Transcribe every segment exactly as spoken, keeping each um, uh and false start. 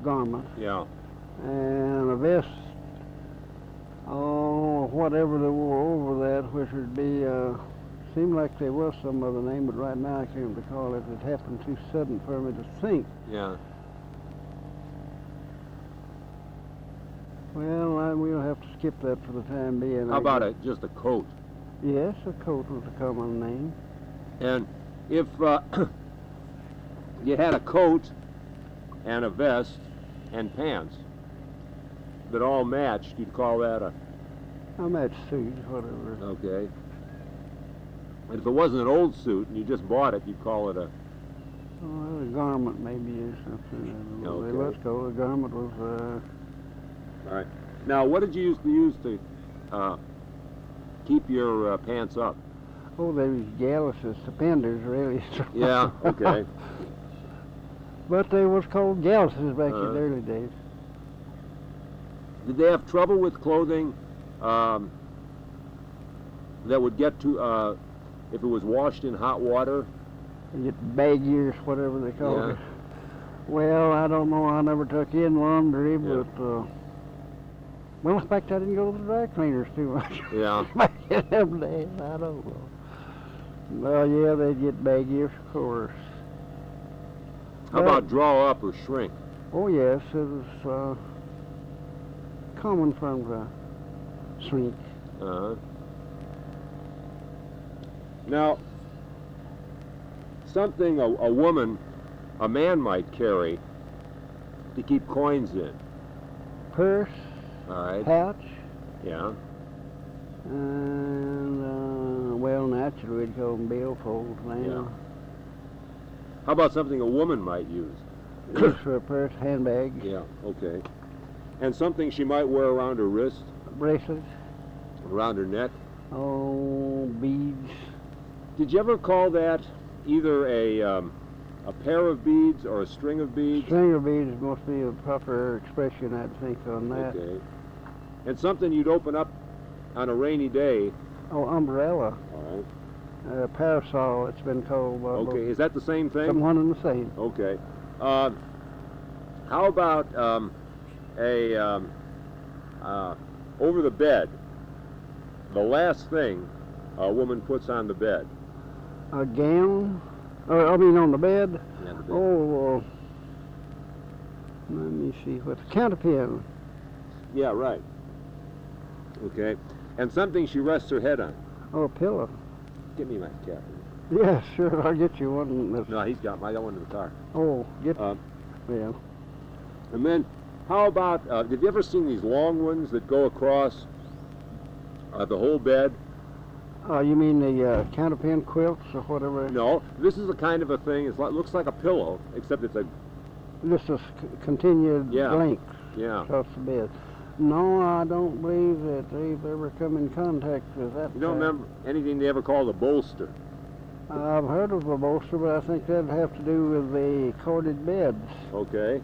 garment. Yeah. And a vest, oh, whatever they wore over that, which would be, uh, seemed like there was some other name, but right now I can't recall it. It happened too sudden for me to think. Yeah. Well, I, we'll have to skip that for the time being. How I about guess. a, just a coat? Yes, a coat was a common name. And if uh, you had a coat and a vest and pants that all matched, you'd call that a... A match suit, whatever. Okay. And if it wasn't an old suit and you just bought it, you'd call it a... Oh, a garment maybe or something. I don't know. Okay. Let's go. A garment was, uh... All right. Now, what did you used to use to uh, keep your uh, pants up? oh, they was galluses, suspenders, really. Yeah, okay. But they was called galluses back Uh, in the early days. Did they have trouble with clothing um, that would get to, uh, if it was washed in hot water? You get baggy or whatever they call Yeah. it. Well, I don't know. I never took in laundry, Yeah. but, uh, well, in fact, I didn't go to the dry cleaners too much. Yeah. Back in them days, I don't know. Well, yeah, they'd get baggy, of course. How Well- about draw up or shrink? Oh, yes, it was uh, common from the shrink. Uh-huh. Now, something a, a woman, a man might carry to keep coins in. Purse, All right. pouch, Yeah. and, uh, well, naturally, we'd call them billfolds now. Yeah. How about something a woman might use? Just for a purse, handbag, Yeah. Okay. And something she might wear around her wrist, bracelets, around her neck. oh, beads. Did you ever call that either a um, a pair of beads or a string of beads? Stringer beads must be a proper expression, I'd think, on that. Okay. And something you'd open up on a rainy day. Oh, umbrella, All right. uh, parasol, it's been called. by Okay. Is that the same both- thing? Someone and the same. Okay. Uh, how about um, a um, uh, over the bed? The last thing a woman puts on the bed. A gown, or, I mean, on the bed. Yeah, the bed. Oh, uh, let me see, what's counterpin? Yeah, right. Okay. And something she rests her head on. Oh, a pillow. Give me my cap. Yeah, sure, I'll get you one. That's, No, he's got my. I got one in the car. oh, get, Uh, yeah. And then, how about? Uh, have you ever seen these long ones that go across uh, the whole bed? Oh, you mean the uh, counterpin quilts or whatever? No. This is a kind of a thing. It's like, looks like a pillow, except it's a This is c- continued Yeah. length yeah. across the bed. No, I don't believe that they've ever come in contact with that. You don't type. remember anything they ever called a bolster? I've heard of a bolster, but I think that'd have to do with the corded beds. Okay.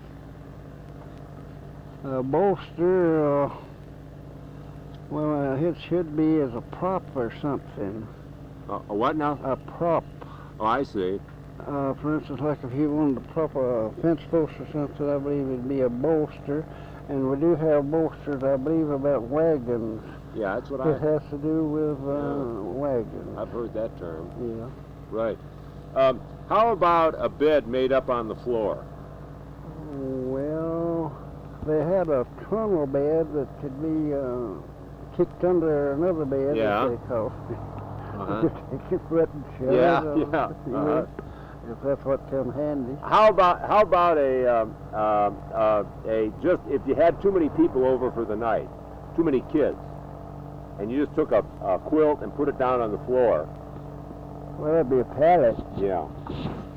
A bolster, uh, well, uh, it should be as a prop or something. Uh, a what now? A prop. Oh, I see. Uh, for instance, like if you wanted to prop a fence post or something, I believe it'd be a bolster. And we do have bolsters, I believe, about wagons. Yeah, that's what It I. has to do with uh, Yeah. wagons. I've heard that term. Yeah. Right. Um, how about a bed made up on the floor? Well, they had a tunnel bed that could be uh, kicked under another bed, Yeah. as they call it. Uh-huh. Take your foot and shove Yeah, it on. yeah, uh-huh. If that's what come handy. How about how about a um, uh, uh, a just if you had too many people over for the night, too many kids, and you just took a, a quilt and put it down on the floor? Well, that'd be a pallet. Yeah.